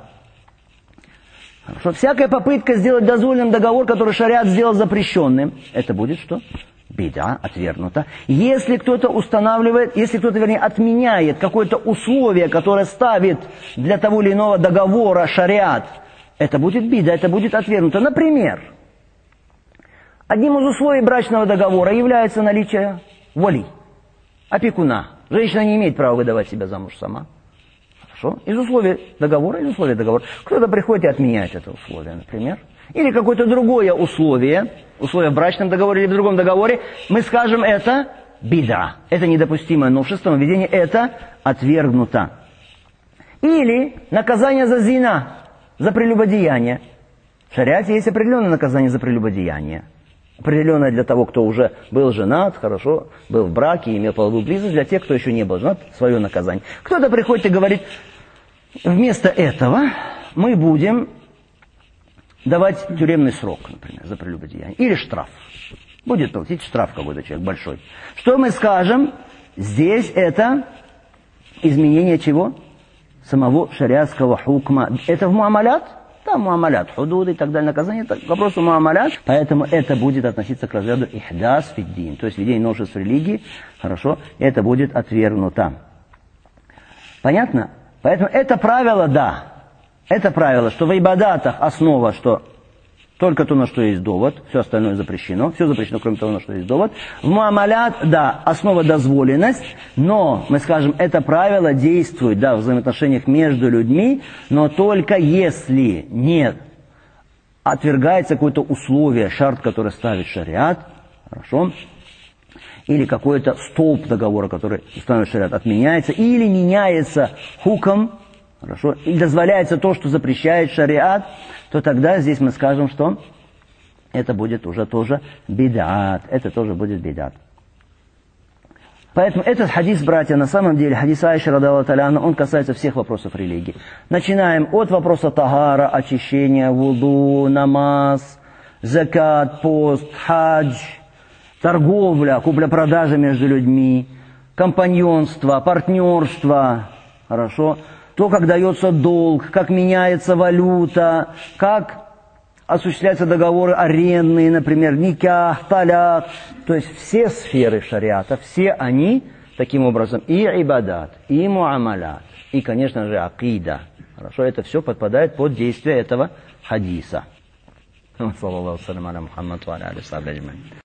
Хорошо, всякая попытка сделать дозволенным договор, который шариат сделал запрещенным, это будет что? Бида, отвергнуто. Если кто-то устанавливает, если кто-то, вернее, отменяет какое-то условие, которое ставит для того или иного договора шариат, это будет бида, это будет отвергнуто. Например, одним из условий брачного договора является наличие вали, опекуна. Женщина не имеет права выдавать себя замуж сама. Хорошо? Из условий договора, из условий договора. Кто-то приходит и отменяет это условие, например. Или какое-то другое условие, условие в брачном договоре или в другом договоре, мы скажем это бид'а. Это недопустимое новшество, нововведение, это отвергнуто. Или наказание за зина, за прелюбодеяние. В шариате есть определенное наказание за прелюбодеяние. Определенное для того, кто уже был женат, хорошо, был в браке, имел половую близость. Для тех, кто еще не был женат, свое наказание. Кто-то приходит и говорит, вместо этого мы будем давать тюремный срок, например, за прелюбодеяние. Или штраф. Будет платить штраф какой-то человек большой. Что мы скажем? Здесь это изменение чего? Самого шариатского хукма. Это в муамалят? Да, муамалят, худуд и так далее, наказание. Это к вопросу муамалят. Поэтому это будет относиться к разряду ихдас фиддин. То есть введение новшеств в религии. Хорошо. Это будет отвергнуто. Понятно? Поэтому это правило, да. Это правило, что в ибадатах основа, что только то, на что есть довод, все остальное запрещено, все запрещено, кроме того, на что есть довод. В муамалят, да, основа дозволенность, но, мы скажем, это правило действует, да, в взаимоотношениях между людьми, но только если не отвергается какое-то условие, шарт, который ставит шариат, хорошо, или какой-то столб договора, который устанавливает шариат, отменяется, или меняется хуком, хорошо, или дозволяется то, что запрещает шариат, то тогда здесь мы скажем, что это будет уже тоже бид'ат. Это тоже будет бид'ат. Поэтому этот хадис, братья, на самом деле, хадис Аиши, радиаллаху та'аля анха, он касается всех вопросов религии. Начинаем от вопроса тагара, очищения, вуду, намаз, закат, пост, хадж, торговля, купля-продажа между людьми, компаньонство, партнерство, хорошо, то, как дается долг, как меняется валюта, как осуществляются договоры арендные, например, никах, таляк. То есть все сферы шариата, все они, таким образом, и ибадат, и муамалят, и, конечно же, акида. Хорошо, это все подпадает под действие этого хадиса.